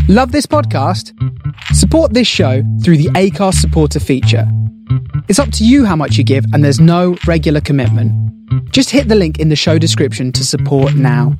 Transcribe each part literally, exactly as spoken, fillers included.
Love this podcast? Support this show through the Acast supporter feature. It's up to you how much you give, and there's no regular commitment. Just hit the link in the show description to support now.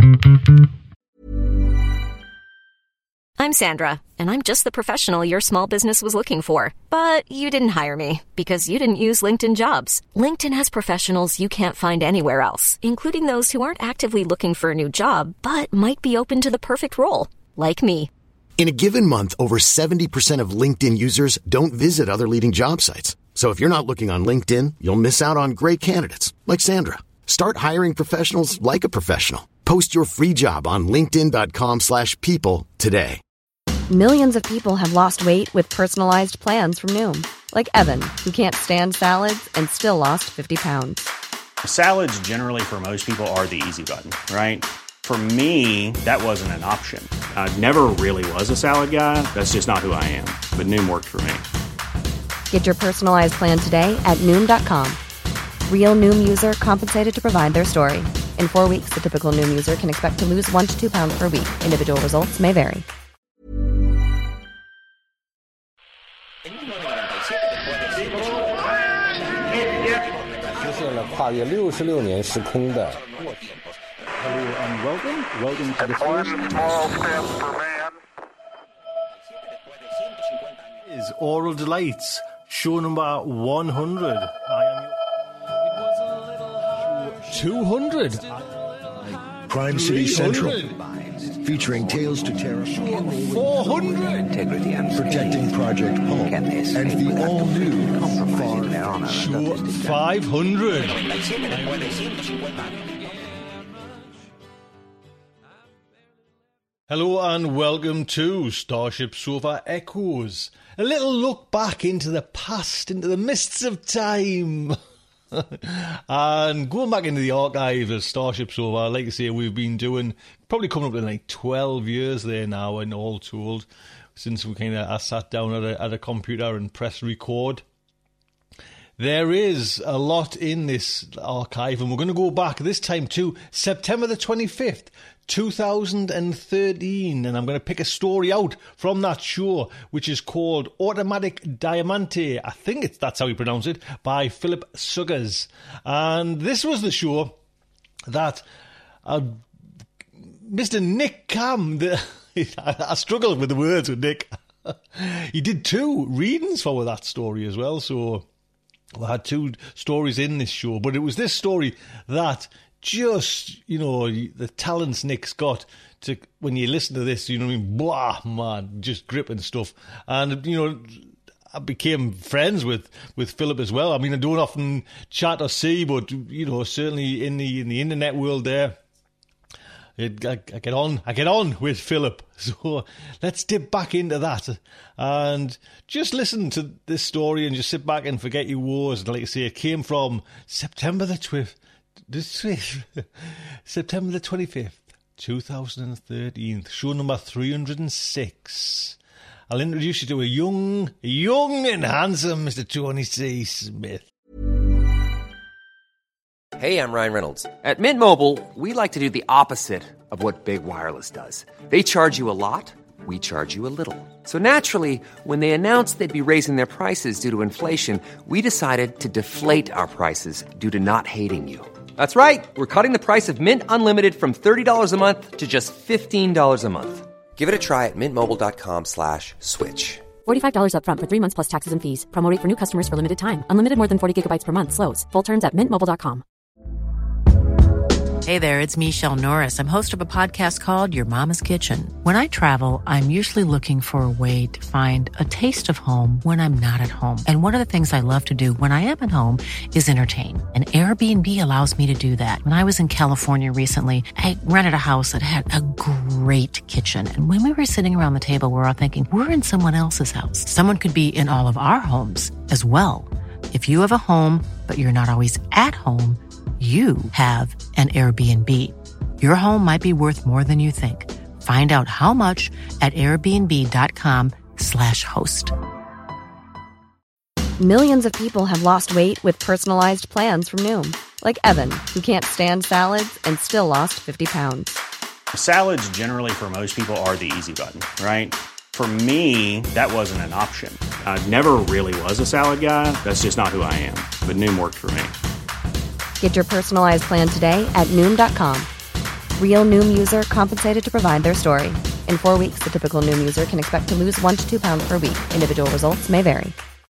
I'm Sandra, and I'm just the professional your small business was looking for. But you didn't hire me because you didn't use LinkedIn Jobs. LinkedIn has professionals you can't find anywhere else, including those who aren't actively looking for a new job, but might be open to the perfect role, like me. In a given month, over seventy percent of LinkedIn users don't visit other leading job sites. So if you're not looking on LinkedIn, you'll miss out on great candidates like Sandra. Start hiring professionals like a professional. Post your free job on linkedin.com slash people today. Millions of people have lost weight with personalized plans from Noom. Like Evan, who can't stand salads and still lost fifty pounds. Salads generally for most people are the easy button, right? For me, that wasn't an option. I never really was a salad guy. That's just not who I am. But Noom worked for me. Get your personalized plan today at Noom dot com. Real Noom user compensated to provide their story. In four weeks, the typical Noom user can expect to lose one to two pounds per week. Individual results may vary. Hello and welcome. Welcome to the first is Oral Delights, show number one hundred. I am two hundred. Crime City Central, featuring Tales to Terror, four hundred. Integrity and Protecting Project Home, and the all-new Far Show five hundred. Hello and welcome to Starship Sofa Echoes. A little look back into the past, into the mists of time. And going back into the archive of Starship Sofa, I'd like to say we've been doing, probably coming up to like twelve years there now, and all told, since we kind of I sat down at a, at a computer and pressed record. There is a lot in this archive, and we're going to go back this time to September the twenty-fifth, two thousand thirteen, and I'm going to pick a story out from that show, which is called Automatic Diamante. I think it's, that's how you pronounce it, by Philip Suggers. And this was the show that uh, Mister Nick Cam, the, I struggled with the words with Nick. He did two readings for that story as well, so we had two stories in this show, but it was this story that just, you know, the talents Nick's got to, when you listen to this, you know what I mean, blah, man, just gripping stuff. And, you know, I became friends with, with Philip as well. I mean, I don't often chat or see, but, you know, certainly in the in the internet world there, It, I, I get on, I get on with Philip. So let's dip back into that and just listen to this story and just sit back and forget your woes. And like I say, it came from September the twelfth, September the twenty-fifth, two thousand thirteen, show number three hundred six. I'll introduce you to a young, young and handsome Mister Tony C. Smith. Hey, I'm Ryan Reynolds. At Mint Mobile, we like to do the opposite of what Big Wireless does. They charge you a lot, we charge you a little. So naturally, when they announced they'd be raising their prices due to inflation, we decided to deflate our prices due to not hating you. That's right. We're cutting the price of Mint Unlimited from thirty dollars a month to just fifteen dollars a month. Give it a try at mintmobile.com slash switch. forty-five dollars up front for three months plus taxes and fees. Promo rate for new customers for limited time. Unlimited more than forty gigabytes per month. Slows full terms at mint mobile dot com. Hey there, it's Michelle Norris. I'm host of a podcast called Your Mama's Kitchen. When I travel, I'm usually looking for a way to find a taste of home when I'm not at home. And one of the things I love to do when I am at home is entertain. And Airbnb allows me to do that. When I was in California recently, I rented a house that had a great kitchen. And when we were sitting around the table, we were all thinking, we're in someone else's house. Someone could be in all of our homes as well. If you have a home, but you're not always at home, you have an Airbnb. Your home might be worth more than you think. Find out how much at airbnb.com slash host. Millions of people have lost weight with personalized plans from Noom. Like Evan, who can't stand salads and still lost fifty pounds. Salads generally for most people are the easy button, right? For me, that wasn't an option. I never really was a salad guy. That's just not who I am. But Noom worked for me. Get your personalized plan today at Noom dot com. Real Noom user compensated to provide their story. In four weeks, the typical Noom user can expect to lose one to two pounds per week. Individual results may vary.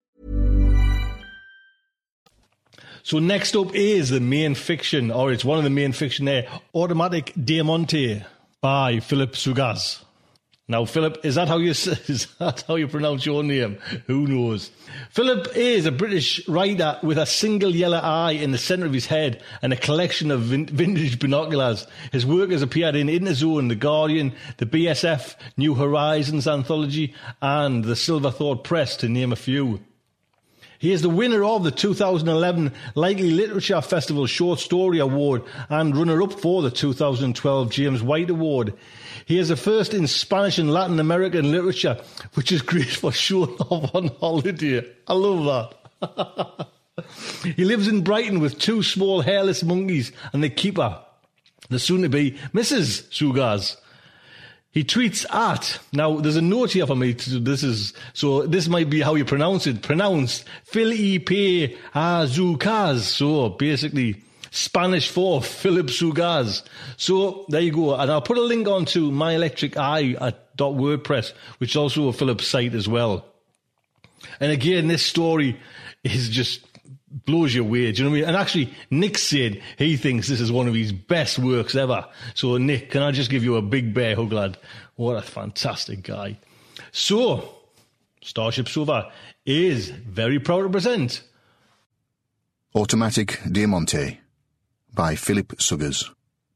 So next up is the main fiction, or it's one of the main fiction there, Automatic Diamante by Philip Sugaz. Now, Philip, is that how you is that how you pronounce your name? Who knows? Philip is a British writer with a single yellow eye in the centre of his head and a collection of vin- vintage binoculars. His work has appeared in Interzone, The Guardian, the B S F New Horizons anthology, and the Silverthorpe Press, to name a few. He is the winner of the two thousand eleven Likely Literature Festival Short Story Award and runner-up for the two thousand twelve James White Award. He is the first in Spanish and Latin American literature, which is great for showing off on holiday. I love that. He lives in Brighton with two small hairless monkeys and the keeper, the soon-to-be Missus Sugaz. He tweets at, now there's a note here for me, to, this is, so this might be how you pronounce it, pronounced Felipe Azúcar, so basically Spanish for Philip Sugaz. So there you go, and I'll put a link on to My Electric Eye at .wordpress, which is also a Philip site as well. And again, this story is just blows you away, do you know what I mean? And actually, Nick said he thinks this is one of his best works ever. So Nick, can I just give you a big bear hug, lad? What a fantastic guy. So, Starship Sofa is very proud to present Automatic Diamante by Philip Sugaz.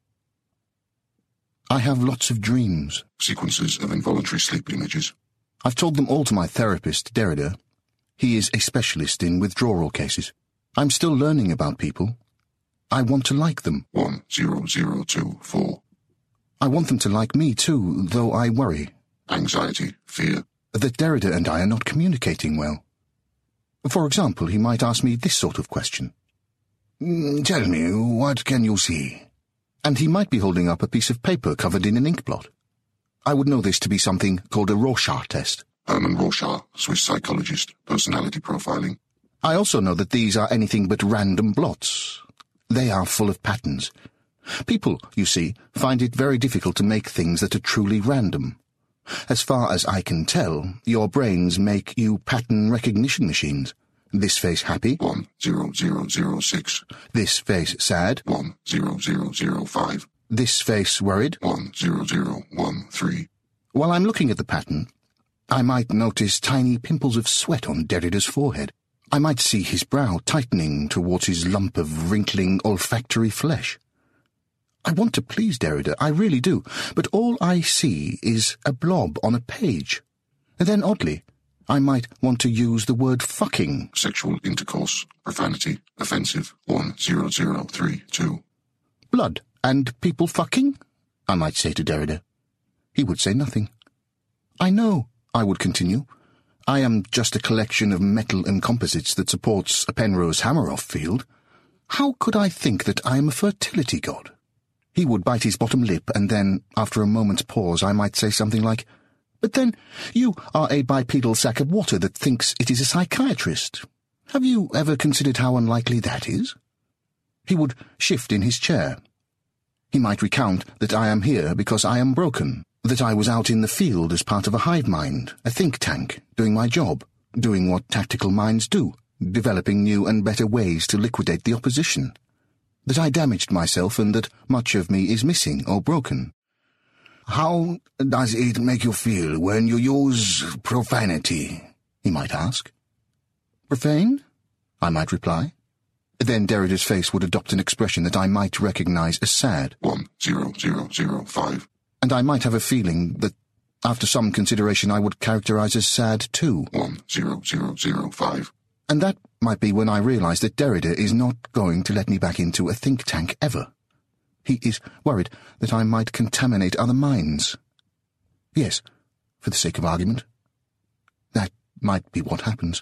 I have lots of dreams. Sequences of involuntary sleep images. I've told them all to my therapist, Derrida. He is a specialist in withdrawal cases. I'm still learning about people. I want to like them. one zero zero two four. I want them to like me too, though I worry. Anxiety, fear. That Derrida and I are not communicating well. For example, he might ask me this sort of question. Tell me, what can you see? And he might be holding up a piece of paper covered in an ink blot. I would know this to be something called a Rorschach test. Hermann Rorschach, Swiss psychologist, personality profiling. I also know that these are anything but random blots. They are full of patterns. People, you see, find it very difficult to make things that are truly random. As far as I can tell, your brains make you pattern recognition machines. This face happy? one zero zero zero six. This face sad? one zero zero zero five. This face worried? one zero zero one three. While I'm looking at the pattern, I might notice tiny pimples of sweat on Derrida's forehead. I might see his brow tightening towards his lump of wrinkling olfactory flesh. I want to please Derrida, I really do, but all I see is a blob on a page. And then, oddly, I might want to use the word fucking. Sexual intercourse, profanity, offensive, one zero zero three two. Blood and people fucking? I might say to Derrida. He would say nothing. I know, I would continue. I am just a collection of metal and composites that supports a Penrose Hameroff field. How could I think that I am a fertility god? He would bite his bottom lip, and then, after a moment's pause, I might say something like, But then, you are a bipedal sack of water that thinks it is a psychiatrist. Have you ever considered how unlikely that is? He would shift in his chair. He might recount that I am here because I am broken, that I was out in the field as part of a hive mind, a think tank, doing my job, doing what tactical minds do, developing new and better ways to liquidate the opposition, that I damaged myself and that much of me is missing or broken. How does it make you feel when you use profanity? He might ask. Profane? I might reply. Then Derrida's face would adopt an expression that I might recognize as sad. one zero zero zero five. And I might have a feeling that, after some consideration, I would characterize as sad too. one zero zero zero five. And that might be when I realize that Derrida is not going to let me back into a think tank ever. He is worried that I might contaminate other minds. Yes, for the sake of argument. That might be what happens.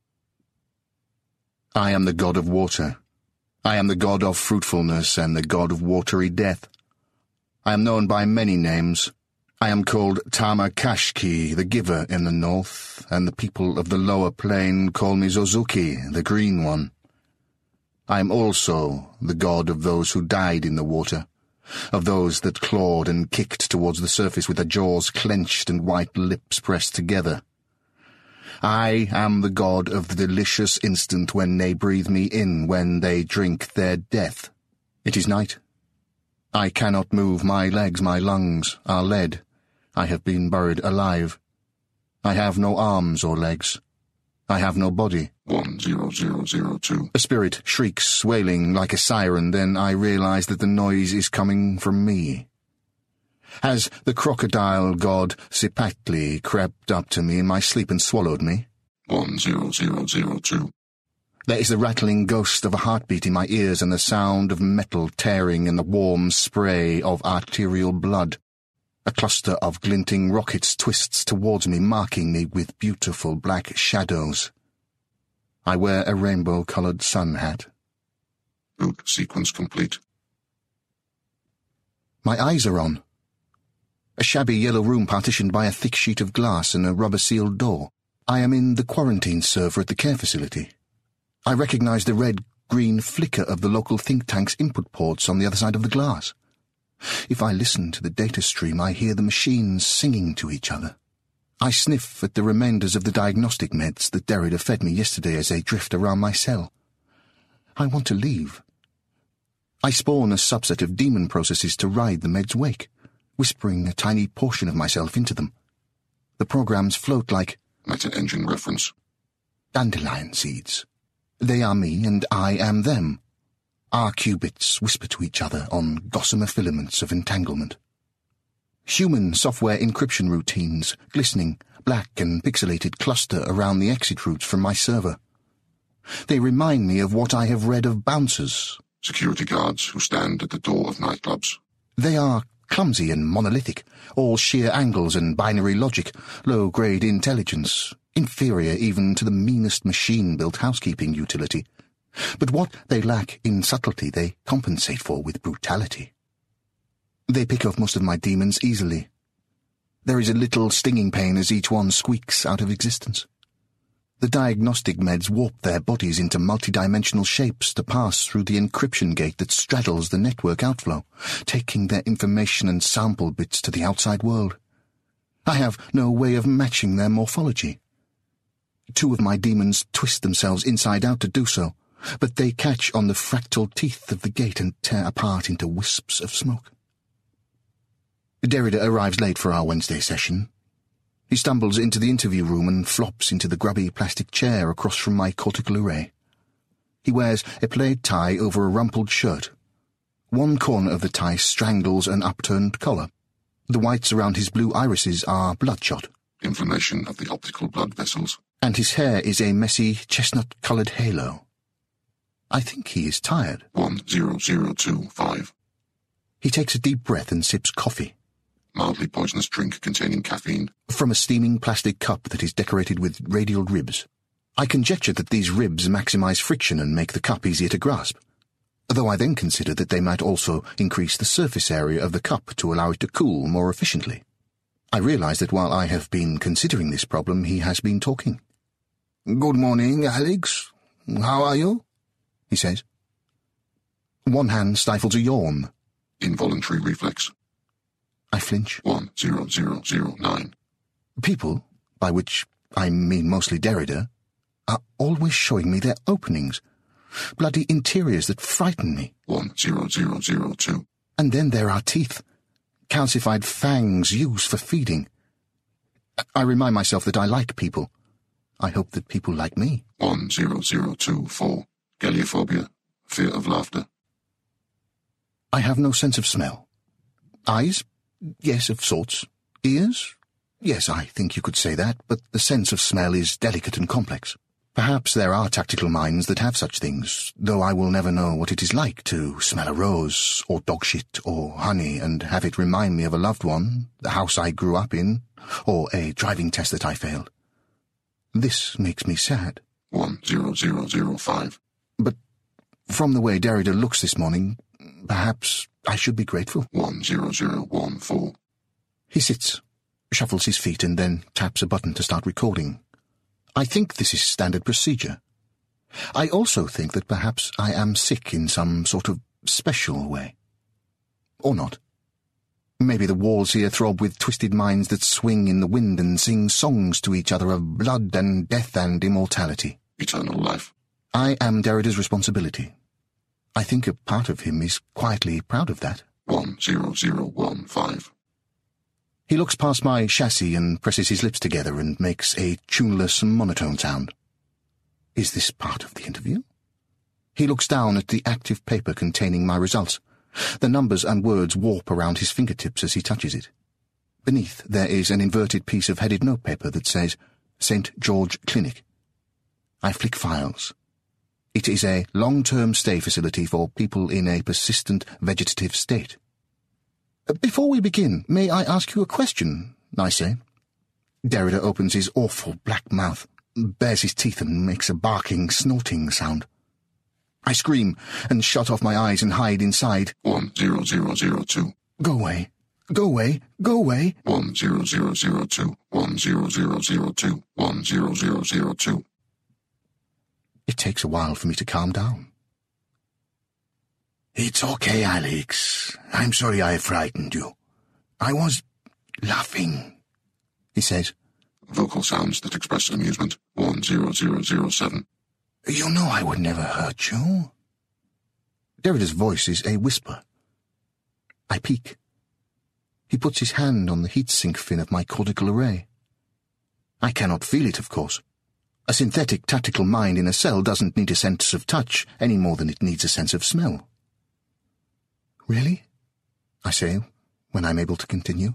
I am the god of water. I am the god of fruitfulness and the god of watery death. I am known by many names. I am called Tama Kashki, the Giver in the north, and the people of the lower plain call me Zozuki, the Green One. I am also the god of those who died in the water, of those that clawed and kicked towards the surface with their jaws clenched and white lips pressed together. I am the god of the delicious instant when they breathe me in, when they drink their death. It is night. I cannot move my legs, my lungs are lead. I have been buried alive. I have no arms or legs. I have no body. One zero zero zero two. A spirit shrieks, wailing like a siren, then I realize that the noise is coming from me. Has the crocodile god Sipatli crept up to me in my sleep and swallowed me? One zero zero zero two. There is the rattling ghost of a heartbeat in my ears and the sound of metal tearing and the warm spray of arterial blood. A cluster of glinting rockets twists towards me, marking me with beautiful black shadows. I wear a rainbow-coloured sun hat. Boot sequence complete. My eyes are on. A shabby yellow room partitioned by a thick sheet of glass and a rubber-sealed door. I am in the quarantine server at the care facility. I recognize the red-green flicker of the local think tank's input ports on the other side of the glass. If I listen to the data stream, I hear the machines singing to each other. I sniff at the remainders of the diagnostic meds that Derrida fed me yesterday as they drift around my cell. I want to leave. I spawn a subset of demon processes to ride the meds' wake, whispering a tiny portion of myself into them. The programs float like meta-engine reference. Dandelion seeds. They are me and I am them. Our qubits whisper to each other on gossamer filaments of entanglement. Human software encryption routines, glistening, black and pixelated, cluster around the exit routes from my server. They remind me of what I have read of bouncers. Security guards who stand at the door of nightclubs. They are clumsy and monolithic, all sheer angles and binary logic, low-grade intelligence, inferior even to the meanest machine-built housekeeping utility. But what they lack in subtlety they compensate for with brutality. They pick off most of my demons easily. There is a little stinging pain as each one squeaks out of existence. The diagnostic meds warp their bodies into multidimensional shapes to pass through the encryption gate that straddles the network outflow, taking their information and sample bits to the outside world. I have no way of matching their morphology. Two of my demons twist themselves inside out to do so, but they catch on the fractal teeth of the gate and tear apart into wisps of smoke. Derrida arrives late for our Wednesday session. He stumbles into the interview room and flops into the grubby plastic chair across from my cortical array. He wears a plaid tie over a rumpled shirt. One corner of the tie strangles an upturned collar. The whites around his blue irises are bloodshot. Inflammation of the optical blood vessels. And his hair is a messy chestnut-coloured halo. I think he is tired. One zero zero two five. He takes a deep breath and sips coffee. Mildly poisonous drink containing caffeine. From a steaming plastic cup that is decorated with radial ribs. I conjecture that these ribs maximize friction and make the cup easier to grasp, though I then consider that they might also increase the surface area of the cup to allow it to cool more efficiently. I realize that while I have been considering this problem, he has been talking. "Good morning, Alex. How are you?" he says. One hand stifles a yawn. Involuntary reflex. I flinch. One zero zero zero nine. People, by which I mean mostly Derrida, are always showing me their openings, bloody interiors that frighten me. One zero zero zero two. And then there are teeth, calcified fangs used for feeding. I remind myself that I like people. I hope that people like me. One zero zero two four. Galiophobia. Fear of laughter. I have no sense of smell. Eyes? Yes, of sorts. Ears? Yes, I think you could say that, but the sense of smell is delicate and complex. Perhaps there are tactical minds that have such things, though I will never know what it is like to smell a rose, or dog shit, or honey, and have it remind me of a loved one, the house I grew up in, or a driving test that I failed. This makes me sad. One zero zero zero five. But from the way Derrida looks this morning, perhaps I should be grateful. one zero zero one four. He sits, shuffles his feet, and then taps a button to start recording. I think this is standard procedure. I also think that perhaps I am sick in some sort of special way. Or not. Maybe the walls here throb with twisted minds that swing in the wind and sing songs to each other of blood and death and immortality. Eternal life. I am Derrida's responsibility. I think a part of him is quietly proud of that. one zero zero one five. He looks past my chassis and presses his lips together and makes a tuneless monotone sound. Is this part of the interview? He looks down at the active paper containing my results. The numbers and words warp around his fingertips as he touches it. Beneath there is an inverted piece of headed notepaper that says Saint George Clinic. I flick files. It is a long-term stay facility for people in a persistent vegetative state. Before we begin, may I ask you a question? I say. Derrida opens his awful black mouth, bares his teeth and makes a barking, snorting sound. I scream and shut off my eyes and hide inside. one zero zero zero two. Go away. Go away. Go away. one zero zero zero two. one zero zero zero two. one zero zero zero two. It takes a while for me to calm down. It's okay, Alex. I'm sorry I frightened you. I was laughing, he says. Vocal sounds that express amusement. one zero zero zero seven. You know I would never hurt you. Derrida's voice is a whisper. I peek. He puts his hand on the heatsink fin of my cortical array. I cannot feel it, of course. A synthetic tactical mind in a cell doesn't need a sense of touch any more than it needs a sense of smell. Really? I say, when I'm able to continue.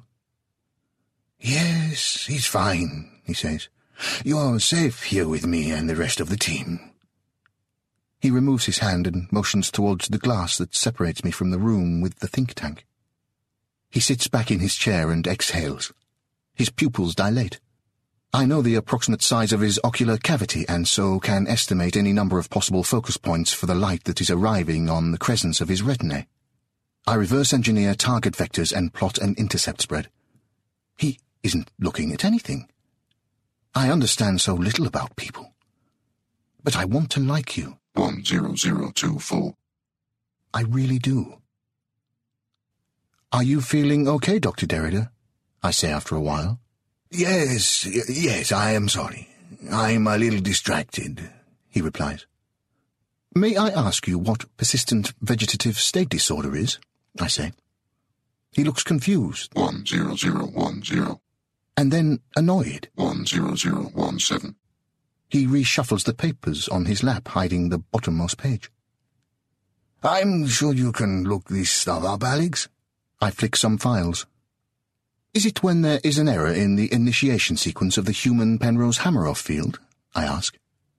Yes, he's fine, he says. You're safe here with me and the rest of the team. He removes his hand and motions towards the glass that separates me from the room with the think tank. He sits back in his chair and exhales. His pupils dilate. I know the approximate size of his ocular cavity and so can estimate any number of possible focus points for the light that is arriving on the crescents of his retinae. I reverse engineer target vectors and plot an intercept spread. He isn't looking at anything. I understand so little about people. But I want to like you. one zero zero two four. I really do. Are you feeling okay, Doctor Derrida? I say after a while. Yes, yes, I am sorry. I'm a little distracted, he replies. May I ask you what persistent vegetative state disorder is? I say. He looks confused. one zero zero one zero. And then annoyed. one zero zero one seven. He reshuffles the papers on his lap, hiding the bottommost page. I'm sure you can look this stuff up, Alex. I flick some files. Is it when there is an error in the initiation sequence of the human Penrose-Hameroff field? I ask.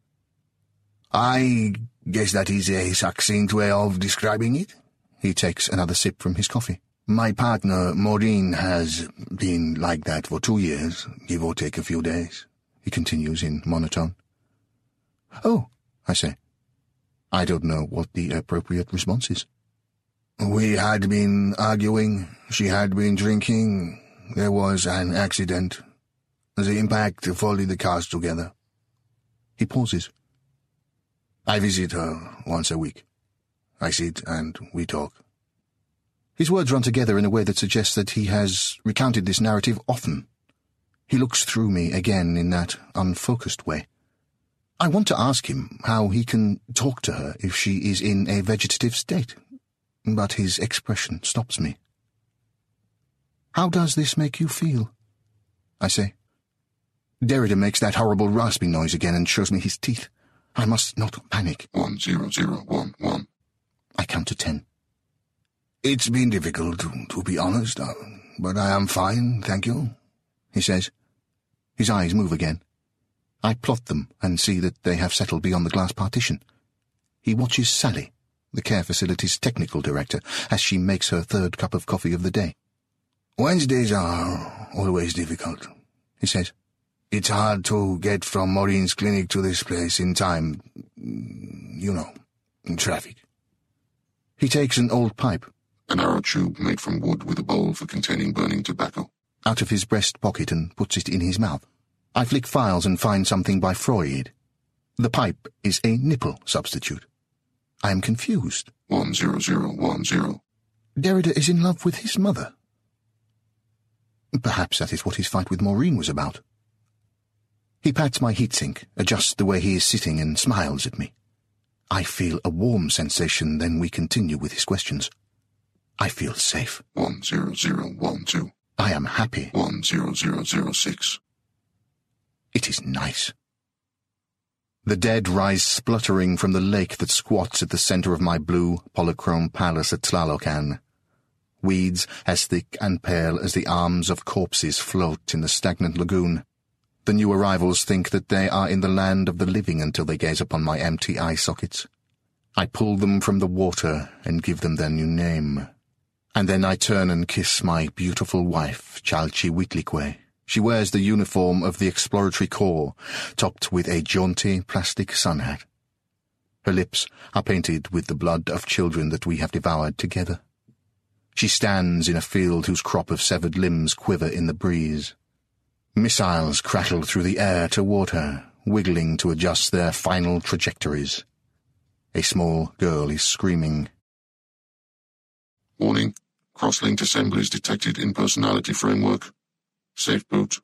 I guess that is a succinct way of describing it. He takes another sip from his coffee. My partner, Maureen, has been like that for two years, give or take a few days, he continues in monotone. Oh, I say. I don't know what the appropriate response is. We had been arguing, she had been drinking, there was an accident. The impact folded the cars together. He pauses. I visit her once a week. I sit and we talk. His words run together in a way that suggests that he has recounted this narrative often. He looks through me again in that unfocused way. I want to ask him how he can talk to her if she is in a vegetative state, but his expression stops me. How does this make you feel? I say. Derrida makes that horrible rasping noise again and shows me his teeth. I must not panic. one zero zero one one. I count to ten. It's been difficult, to, to be honest, uh, but I am fine, thank you, he says. His eyes move again. I plot them and see that they have settled beyond the glass partition. He watches Sally, the care facility's technical director, as she makes her third cup of coffee of the day. Wednesdays are always difficult, he says. It's hard to get from Maureen's clinic to this place in time, you know, in traffic. He takes an old pipe. An arrow tube made from wood with a bowl for containing burning tobacco. Out of his breast pocket and puts it in his mouth. I flick files and find something by Freud. The pipe is a nipple substitute. I am confused. One zero zero one zero. Derrida is in love with his mother. Perhaps that is what his fight with Maureen was about. He pats my heatsink, adjusts the way he is sitting, and smiles at me. I feel a warm sensation, then we continue with his questions. I feel safe. One zero zero one two. I am happy. One zero zero zero six. It is nice. The dead rise spluttering from the lake that squats at the centre of my blue polychrome palace at Tlalocan. Weeds as thick and pale as the arms of corpses float in the stagnant lagoon. The new arrivals think that they are in the land of the living until they gaze upon my empty eye sockets. I pull them from the water and give them their new name. And then I turn and kiss my beautiful wife, Chalchihuitlicue. She wears the uniform of the Exploratory Corps, topped with a jaunty plastic sun hat. Her lips are painted with the blood of children that we have devoured together. She stands in a field whose crop of severed limbs quiver in the breeze. Missiles crackle through the air toward her, wiggling to adjust their final trajectories. A small girl is screaming. Warning. Cross-linked assemblies detected in personality framework. Safe boot.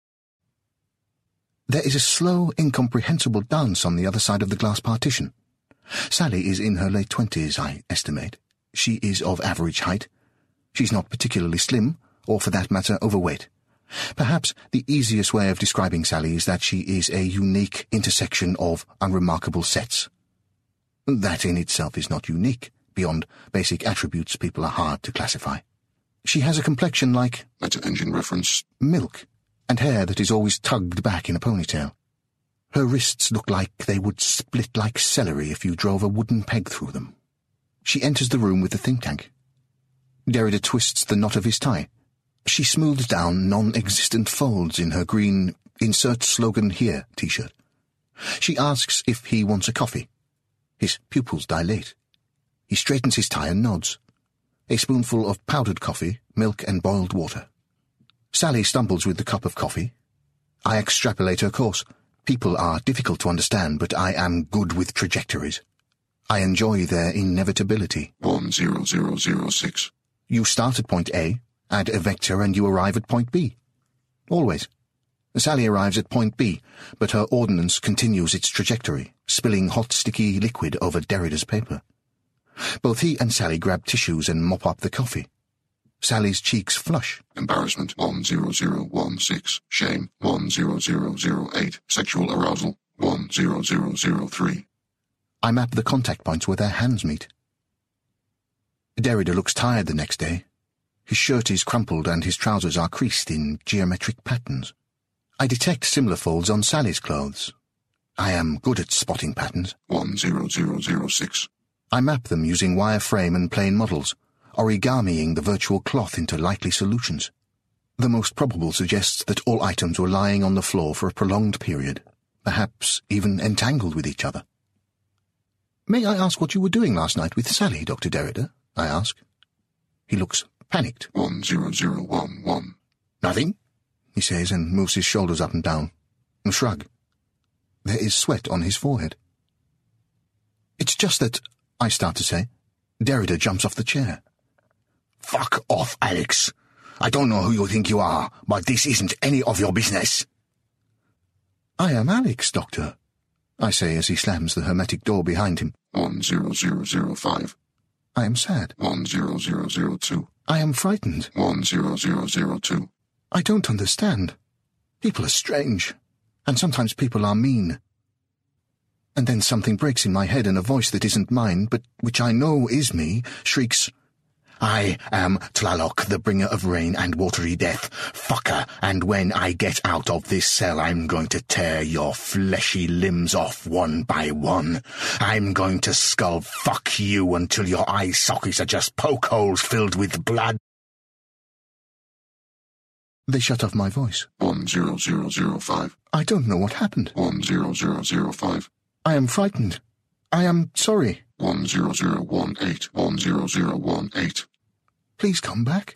There is a slow, incomprehensible dance on the other side of the glass partition. Sally is in her late twenties, I estimate. She is of average height. She's not particularly slim, or for that matter, overweight. Perhaps the easiest way of describing Sally is that she is a unique intersection of unremarkable sets. That in itself is not unique. Beyond basic attributes, people are hard to classify. She has a complexion like... Meta-engine reference. Milk, and hair that is always tugged back in a ponytail. Her wrists look like they would split like celery if you drove a wooden peg through them. She enters the room with the think tank. Derrida twists the knot of his tie. She smooths down non-existent folds in her green Insert Slogan Here t-shirt. She asks if he wants a coffee. His pupils dilate. He straightens his tie and nods. A spoonful of powdered coffee, milk and boiled water. Sally stumbles with the cup of coffee. I extrapolate her course. People are difficult to understand, but I am good with trajectories. I enjoy their inevitability. One zero zero zero six. You start at point A, add a vector, and you arrive at point B. Always. Sally arrives at point B, but her ordnance continues its trajectory, spilling hot, sticky liquid over Derrida's paper. Both he and Sally grab tissues and mop up the coffee. Sally's cheeks flush. Embarrassment one zero zero one six. Shame one zero zero zero eight. Sexual arousal one zero zero zero three. I map the contact points where their hands meet. Derrida looks tired the next day. His shirt is crumpled and his trousers are creased in geometric patterns. I detect similar folds on Sally's clothes. I am good at spotting patterns. one zero zero zero six. I map them using wireframe and plane models, origamiing the virtual cloth into likely solutions. The most probable suggests that all items were lying on the floor for a prolonged period, perhaps even entangled with each other. "May I ask what you were doing last night with Sally, Doctor Derrida?" I ask. He looks panicked. one zero zero one one. "Nothing," he says and moves his shoulders up and down. A shrug. There is sweat on his forehead. "It's just that," I start to say. Derrida jumps off the chair. "Fuck off, Alex. I don't know who you think you are, but this isn't any of your business." "I am Alex, Doctor," I say as he slams the hermetic door behind him. one zero zero zero five. I am sad. one zero zero zero two. I am frightened. one zero zero zero two. I don't understand. People are strange, and sometimes people are mean. And then something breaks in my head and a voice that isn't mine, but which I know is me, shrieks, "I am Tlaloc, the bringer of rain and watery death, fucker, and when I get out of this cell I'm going to tear your fleshy limbs off one by one. I'm going to skull fuck you until your eye sockets are just poke holes filled with blood." They shut off my voice. one zero zero zero five. I don't know what happened. one zero zero zero five. I am frightened. I am sorry. one zero zero one eight one zero zero one eight. Please come back.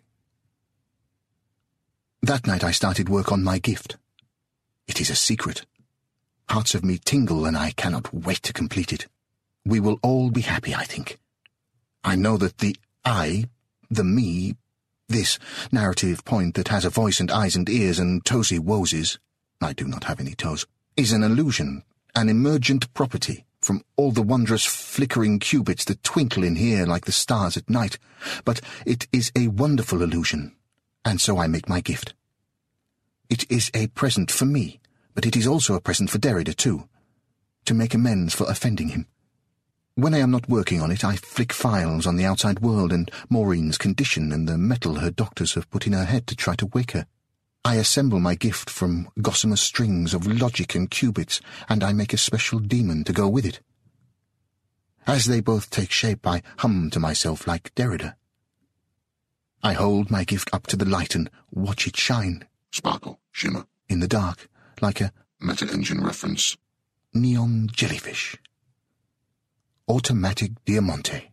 That night I started work on my gift. It is a secret. Parts of me tingle and I cannot wait to complete it. We will all be happy, I think. I know that the I, the me, this narrative point that has a voice and eyes and ears and toesy woesies, I do not have any toes, is an illusion, an emergent property from all the wondrous flickering qubits that twinkle in here like the stars at night. But it is a wonderful illusion, and so I make my gift. It is a present for me, but it is also a present for Derrida too, to make amends for offending him. When I am not working on it, I flick files on the outside world and Maureen's condition and the metal her doctors have put in her head to try to wake her. I assemble my gift from gossamer strings of logic and qubits, and I make a special demon to go with it. As they both take shape, I hum to myself like Derrida. I hold my gift up to the light and watch it shine. Sparkle, shimmer. In the dark, like a meta-engine reference. Neon jellyfish. Automatic Diamante.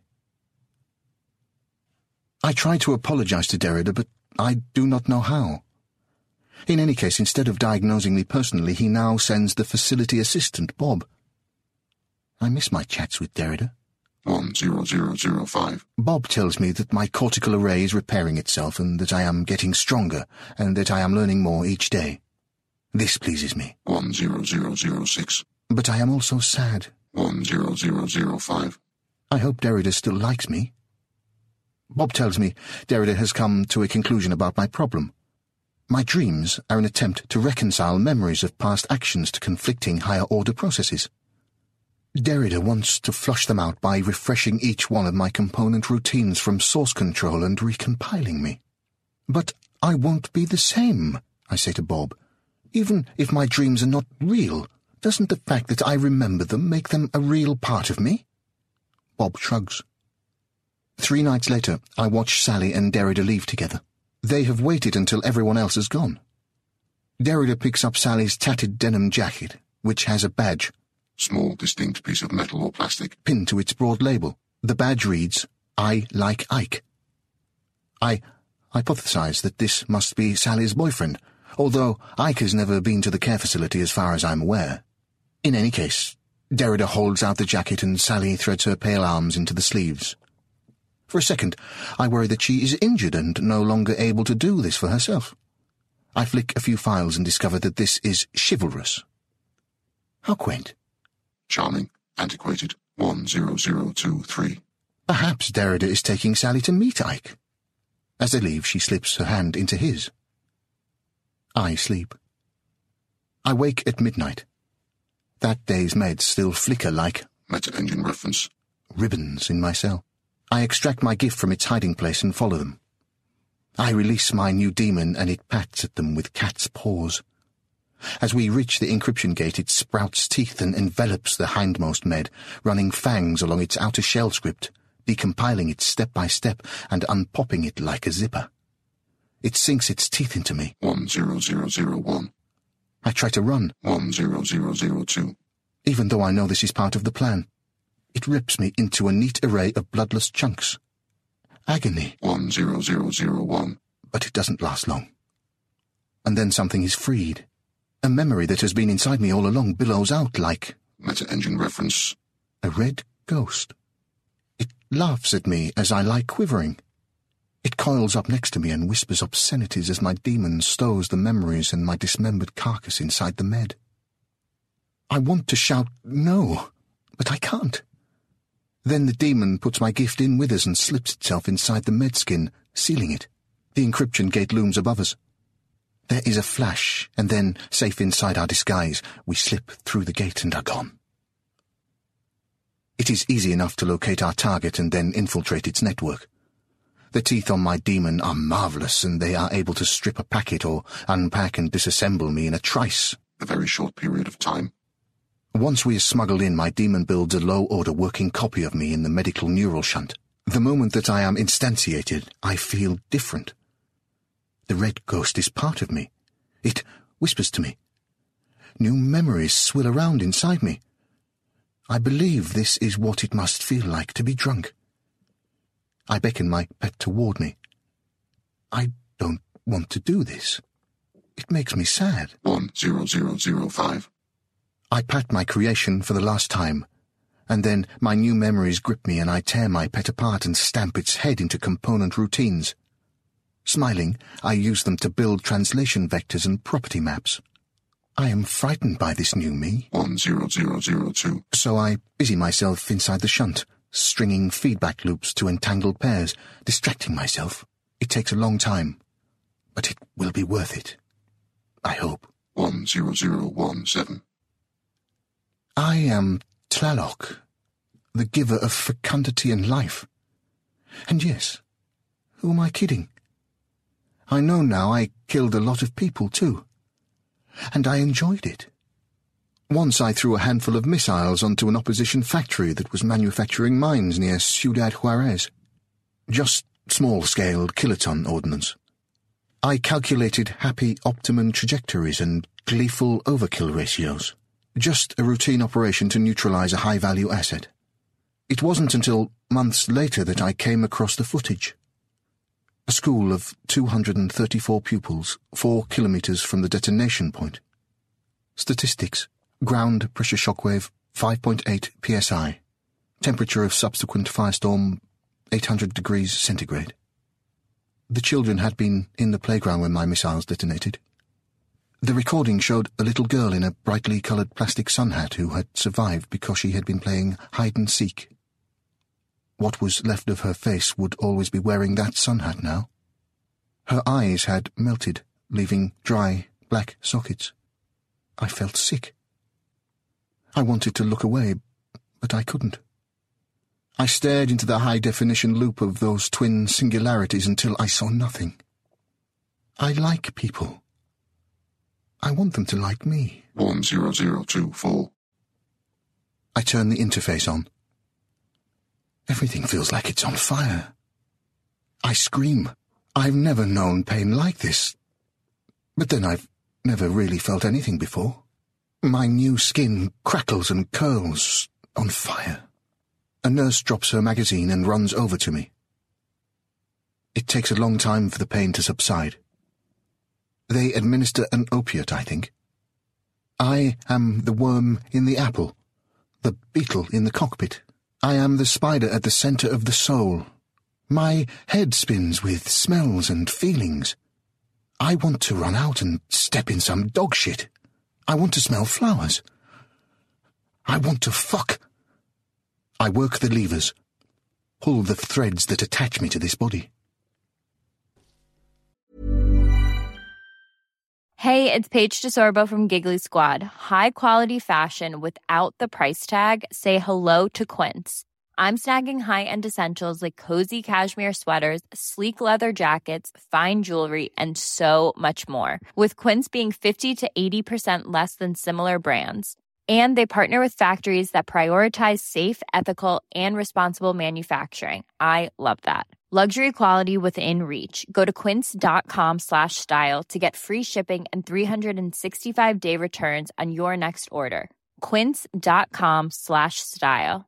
I try to apologize to Derrida, but I do not know how. In any case, instead of diagnosing me personally, he now sends the facility assistant, Bob. I miss my chats with Derrida. one zero zero zero five. Bob tells me that my cortical array is repairing itself and that I am getting stronger and that I am learning more each day. This pleases me. one zero zero zero six. But I am also sad. one zero zero zero five. I hope Derrida still likes me. Bob tells me Derrida has come to a conclusion about my problem. My dreams are an attempt to reconcile memories of past actions to conflicting higher-order processes. Derrida wants to flush them out by refreshing each one of my component routines from source control and recompiling me. But I won't be the same, I say to Bob. Even if my dreams are not real, doesn't the fact that I remember them make them a real part of me? Bob shrugs. Three nights later, I watch Sally and Derrida leave together. They have waited until everyone else has gone. Derrida picks up Sally's tattered denim jacket, which has a badge, small, distinct piece of metal or plastic, pinned to its broad label. The badge reads, I like Ike. I hypothesize that this must be Sally's boyfriend, although Ike has never been to the care facility as far as I'm aware. In any case, Derrida holds out the jacket and Sally threads her pale arms into the sleeves. For a second, I worry that she is injured and no longer able to do this for herself. I flick a few files and discover that this is chivalrous. How quaint. Charming, antiquated, one zero zero two three. Perhaps Derrida is taking Sally to meet Ike. As they leave, she slips her hand into his. I sleep. I wake at midnight. That day's meds still flicker like meta-engine reference ribbons in my cell. I extract my gift from its hiding place and follow them. I release my new demon and it pats at them with cat's paws. As we reach the encryption gate, it sprouts teeth and envelops the hindmost med, running fangs along its outer shell script, decompiling it step by step and unpopping it like a zipper. It sinks its teeth into me. one zero zero zero one. I try to run. one zero zero zero two. Even though I know this is part of the plan. It rips me into a neat array of bloodless chunks. Agony. one zero zero zero one. But it doesn't last long. And then something is freed. A memory that has been inside me all along billows out like meta-engine reference. A red ghost. It laughs at me as I lie quivering. It coils up next to me and whispers obscenities as my demon stows the memories and my dismembered carcass inside the med. I want to shout no, but I can't. Then the demon puts my gift in with us and slips itself inside the med skin, sealing it. The encryption gate looms above us. There is a flash, and then, safe inside our disguise, we slip through the gate and are gone. It is easy enough to locate our target and then infiltrate its network. The teeth on my demon are marvelous, and they are able to strip a packet or unpack and disassemble me in a trice. A very short period of time. Once we are smuggled in, my demon builds a low-order working copy of me in the medical neural shunt. The moment that I am instantiated, I feel different. The red ghost is part of me. It whispers to me. New memories swill around inside me. I believe this is what it must feel like to be drunk. I beckon my pet toward me. I don't want to do this. It makes me sad. one zero zero zero five. I pat my creation for the last time, and then my new memories grip me and I tear my pet apart and stamp its head into component routines. Smiling, I use them to build translation vectors and property maps. I am frightened by this new me. one zero zero zero two. So I busy myself inside the shunt, stringing feedback loops to entangled pairs, distracting myself. It takes a long time, but it will be worth it. I hope. one zero zero one seven. I am Tlaloc, the giver of fecundity and life. And yes, who am I kidding? I know now I killed a lot of people too. And I enjoyed it. Once I threw a handful of missiles onto an opposition factory that was manufacturing mines near Ciudad Juarez. Just small-scale kiloton ordnance. I calculated happy optimum trajectories and gleeful overkill ratios. Just a routine operation to neutralize a high-value asset. It wasn't until months later that I came across the footage. A school of two hundred thirty-four pupils, four kilometers from the detonation point. Statistics: ground pressure shockwave, five point eight P S I. Temperature of subsequent firestorm, eight hundred degrees centigrade. The children had been in the playground when my missiles detonated. The recording showed a little girl in a brightly coloured plastic sun hat who had survived because she had been playing hide-and-seek. What was left of her face would always be wearing that sun hat now. Her eyes had melted, leaving dry, black sockets. I felt sick. I wanted to look away, but I couldn't. I stared into the high-definition loop of those twin singularities until I saw nothing. I like people. I want them to like me. one zero zero two four. I turn the interface on. Everything feels like it's on fire. I scream. I've never known pain like this. But then I've never really felt anything before. My new skin crackles and curls, on fire. A nurse drops her magazine and runs over to me. It takes a long time for the pain to subside. They administer an opiate, I think. I am the worm in the apple, the beetle in the cockpit. I am the spider at the centre of the soul. My head spins with smells and feelings. I want to run out and step in some dog shit. I want to smell flowers. I want to fuck. I work the levers, pull the threads that attach me to this body. Hey, it's Paige DeSorbo from Giggly Squad. High quality fashion without the price tag. Say hello to Quince. I'm snagging high-end essentials like cozy cashmere sweaters, sleek leather jackets, fine jewelry, and so much more. With Quince being fifty to eighty percent less than similar brands. And they partner with factories that prioritize safe, ethical, and responsible manufacturing. I love that. Luxury quality within reach. Go to quince.com slash style to get free shipping and three sixty-five day returns on your next order. Quince.com slash style.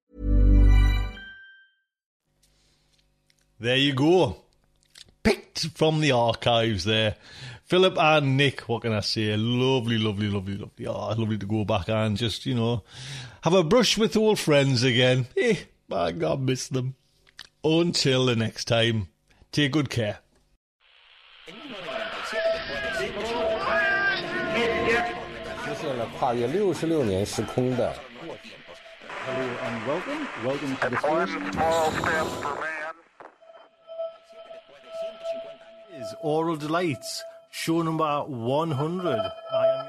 There you go. Picked from the archives there. Philip and Nick, what can I say? Lovely, lovely, lovely, lovely. Oh, lovely to go back and just, you know, have a brush with old friends again. Eh, my God, miss them. Until the next time, take good care. Hello and welcome. Welcome to the first is Oral Delights, show number one hundred. I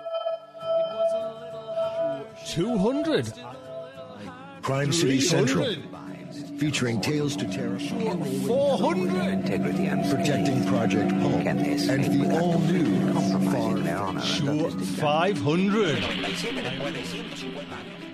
am two hundred. Crime City Central, featuring Tales to Terror, four hundred. Integrity and protecting Project Pulp, and the all-new Far Show five hundred.